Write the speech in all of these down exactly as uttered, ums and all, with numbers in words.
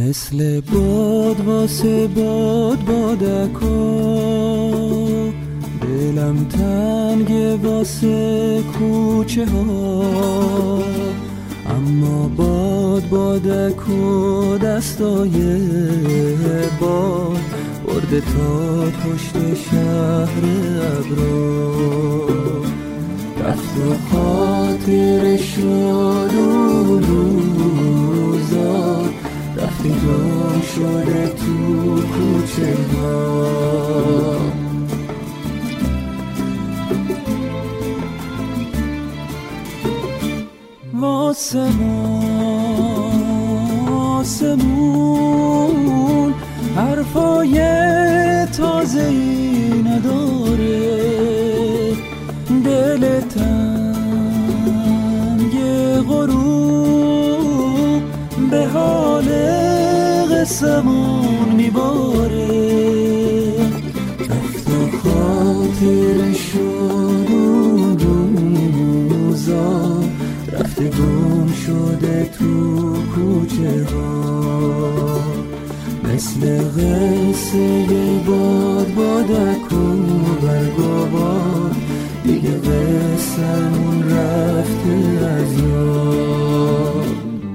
مثل باد واسه باد بادکا، دلم تنگ واسه کوچه ها، اما باد بادک و دستای باد برده تا پشت شهر ابرو، رفت و خاطر شد اون روزا، رفتی گم شده تو کوچه ها. آسمون حرفای تازه‌ای نداره، دل تنگ غروب به حال قسمون میباره، رفت و خاطر شد اون روزا، رفته گم شده تو کوچه ها. مثل قصه باد بادک و برگ و باد، دیگه قصه‌مون رفته از یاد.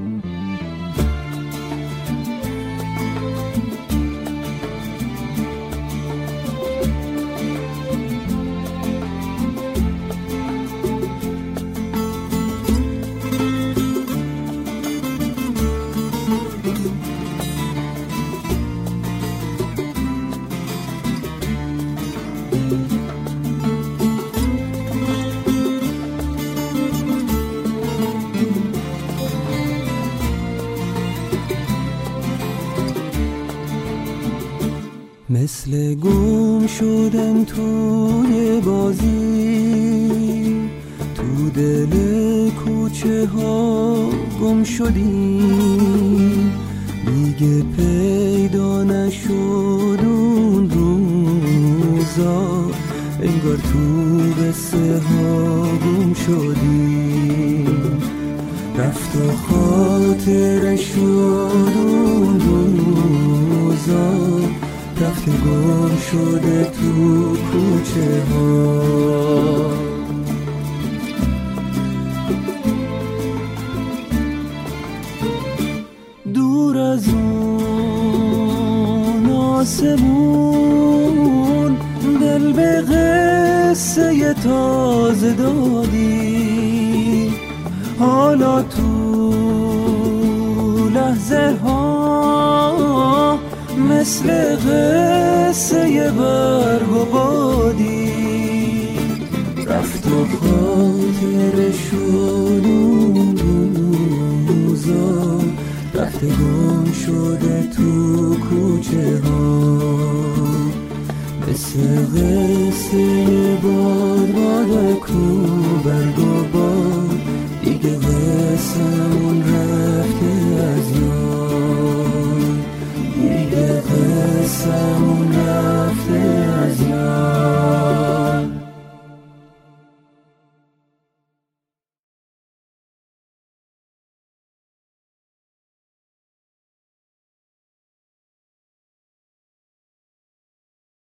مثل گم شدن توی بازی، تو دل کوچه ها گم شدیم، دیگه پیدا نشد اون روزا، انگار تو قصه ها گم شدیم، رفت و خاطر شد اون روزا، رفته گم شده تو کوچه ها. دور از اون آسمون دل به قصه تازه دادی، حالا تو لحظه ها مثل قصه برگ و بادی، رفت و خاطر شد اون روزا، رفته گم شده تو کوچه ها. مثل قصه باد بادک و برگ و باد، دیگه قصه‌مون